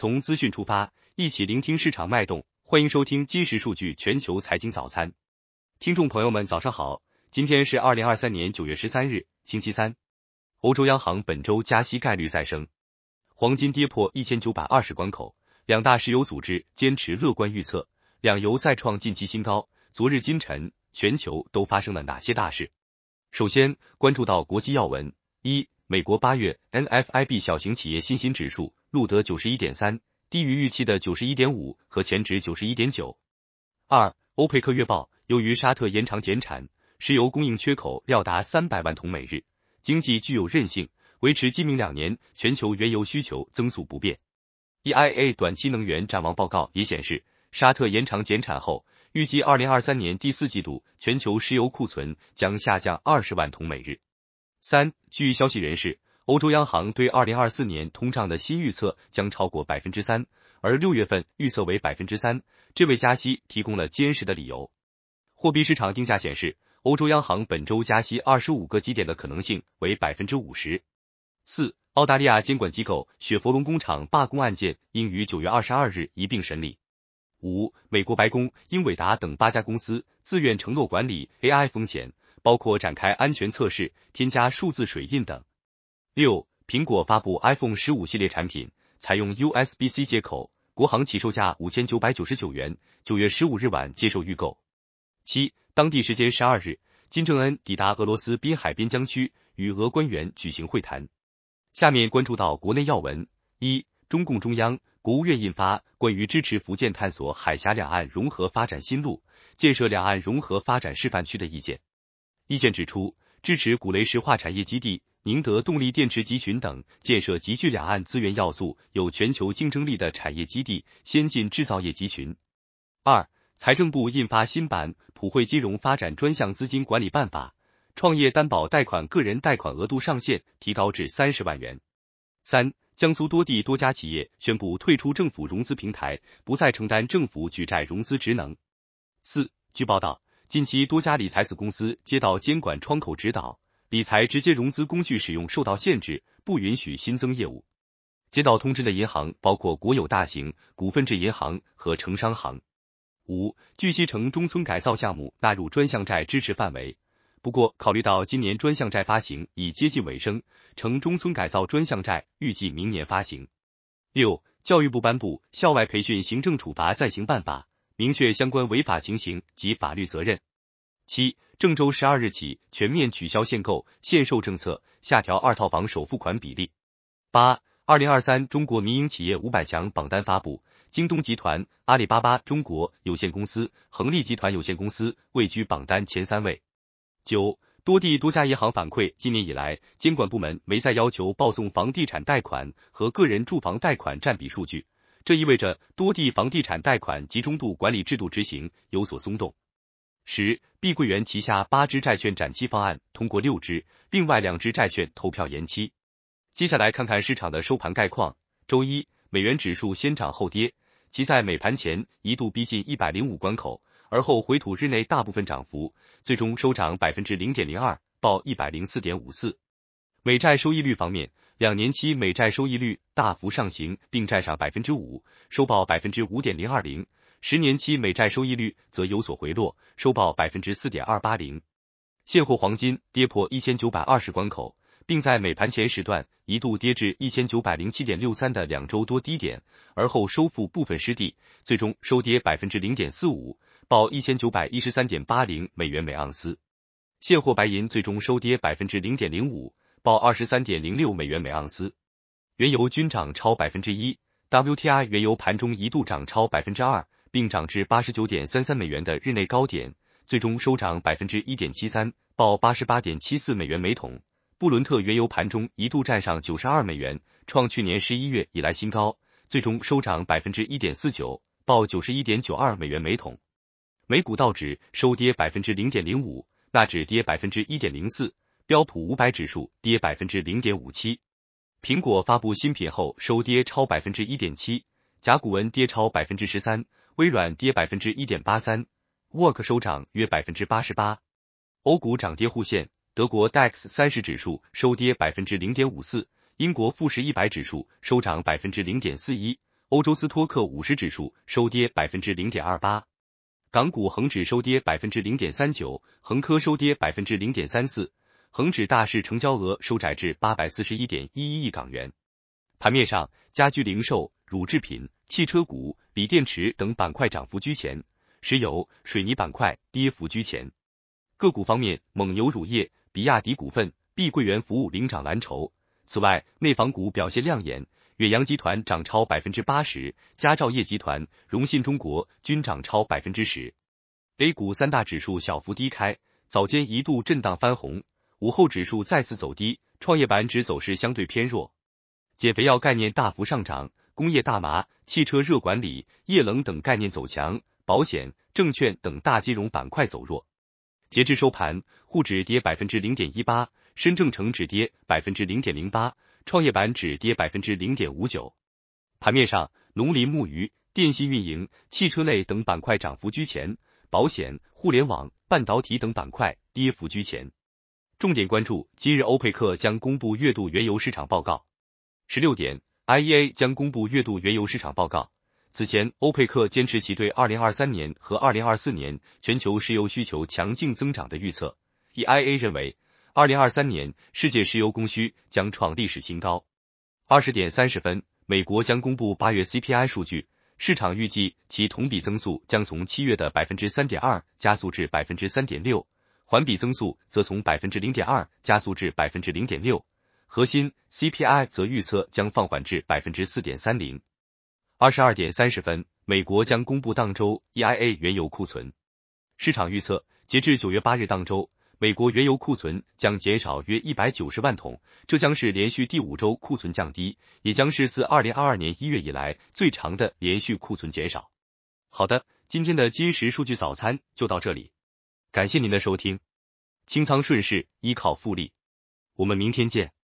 从资讯出发，一起聆听市场脉动。欢迎收听今时数据全球财经早餐。听众朋友们早上好，今天是2023年9月13日，星期三。欧洲央行本周加息概率再升，黄金跌破1920关口，两大石油组织坚持乐观预测，两油再创近期新高。昨日今晨，全球都发生了哪些大事？首先关注到国际要闻。一、美国8月 NFIB 小型企业信心指数录得 91.3， 低于预期的 91.5 和前值 91.9。二、欧佩克月报，由于沙特延长减产，石油供应缺口料达300万桶每日，经济具有韧性，维持今明2年全球原油需求增速不变。EIA 短期能源展望报告也显示，沙特延长减产后，预计2023年第4季度全球石油库存将下降20万桶每日。三、据消息人士，欧洲央行对2024年通胀的新预测将超过 3%， 而6月份预测为 3%， 这为加息提供了坚实的理由。货币市场定价显示，欧洲央行本周加息25个基点的可能性为 50%。四、澳大利亚监管机构雪佛龙工厂罢工案件应于9月22日一并审理。五、美国白宫英伟达等8家公司自愿承诺管理 AI 风险，包括展开安全测试、添加数字水印等。六、苹果发布 iPhone 15系列产品，采用 USB-C 接口，国行起售价5999元，9月15日晚接受预购。七、当地时间12日，金正恩抵达俄罗斯滨海边疆区，与俄官员举行会谈。下面关注到国内要闻。一、中共中央、国务院印发关于支持福建探索海峡两岸融合发展新路，建设两岸融合发展示范区的意见。意见指出，支持古雷石化产业基地、宁德动力电池集群等建设集聚两岸资源要素、有全球竞争力的产业基地、先进制造业集群。二、财政部印发新版普惠金融发展专项资金管理办法，创业担保贷款个人贷款额度上限提高至30万元。三、江苏多地多家企业宣布退出政府融资平台，不再承担政府举债融资职能。四、据报道，近期多家理财子公司接到监管窗口指导，理财直接融资工具使用受到限制，不允许新增业务。接到通知的银行包括国有大型、股份制银行和城商行。五、据悉城中村改造项目纳入专项债支持范围，不过考虑到今年专项债发行已接近尾声，城中村改造专项债预计明年发行。六、教育部颁布校外培训行政处罚暂行办法，明确相关违法情形及法律责任。七、郑州12日起全面取消限购限售政策，下调2套房首付款比例。八、2023中国民营企业500强榜单发布，京东集团、阿里巴巴中国有限公司、恒力集团有限公司位居榜单前3位。九、多地多家银行反馈，今年以来，监管部门没再要求报送房地产贷款和个人住房贷款占比数据，这意味着多地房地产贷款集中度管理制度执行有所松动。十、碧桂园旗下8支债券展期方案通过6支，另外2支债券投票延期。接下来看看市场的收盘概况。周一，美元指数先涨后跌，其在美盘前一度逼近105关口，而后回吐日内大部分涨幅，最终收涨 0.02%， 报 104.54。美债收益率方面，2年期美债收益率大幅上行并站上 5%， 收报 5.2020%， 10年期美债收益率则有所回落，收报 4.280%。现货黄金跌破1920关口，并在美盘前时段一度跌至 1907.63 的2周多低点，而后收复部分失地，最终收跌 0.45%， 报 1913.80 美元每盎司。现货白银最终收跌 0.05%， 报 23.06 美元每盎司。原油均涨超 1%， WTI 原油盘中一度涨超 2%， 并涨至 89.33 美元的日内高点，最终收涨 1.73%， 报 88.74 美元每桶。布伦特原油盘中一度站上92美元，创去年11月以来新高，最终收涨 1.49%， 报 91.92 美元每桶。美股道指收跌 0.05%， 纳指跌 1.04%， 标普500指数跌 0.57%。苹果发布新品后收跌超 1.7%， 甲骨文跌超 13%， 微软跌 1.83%， Work 收涨约 88%。欧股涨跌互现，德国 DAX 30指数收跌 0.54%， 英国富时100指数收涨 0.41%， 欧洲斯托克50指数收跌 0.28%， 港股恒指收跌 0.39%， 恒科收跌 0.34%， 恒指大市成交额收窄至 841.11 亿港元。盘面上，家居零售、乳制品、汽车股、锂电池等板块涨幅居前，石油、水泥板块跌幅居前。个股方面，蒙牛乳业、比亚迪股份、碧桂园服务领涨蓝筹。此外，内房股表现亮眼，远洋集团涨超 80%， 佳兆业集团、荣信中国均涨超 10%。A 股三大指数小幅低开，早间一度震荡翻红，午后指数再次走低，创业板指走势相对偏弱。减肥药概念大幅上涨，工业大麻、汽车热管理、液冷等概念走强，保险、证券等大金融板块走弱。截至收盘，沪指跌 0.18%， 深证成指跌 0.08%， 创业板指跌 0.59%。盘面上，农林牧渔、电信运营、汽车类等板块涨幅居前，保险、互联网、半导体等板块跌幅居前。重点关注，今日欧佩克将公布月度原油市场报告。16点 ，IEA 将公布月度原油市场报告。此前，欧佩克坚持其对2023年和2024年全球石油需求强劲增长的预测。EIA 认为，2023年世界石油供需将创历史新高。20点30分，美国将公布8月 CPI 数据，市场预计其同比增速将从7月的 3.2% 加速至 3.6%， 环比增速则从 0.2% 加速至 0.6%， 核心 CPI 则预测将放缓至 4.30%。22点30分，美国将公布当周 EIA 原油库存。市场预测，截至9月8日当周，美国原油库存将减少约190万桶，这将是连续第5周库存降低，也将是自2022年1月以来最长的连续库存减少。好的，今天的今时数据早餐就到这里，感谢您的收听。清仓顺势，依靠复利，我们明天见。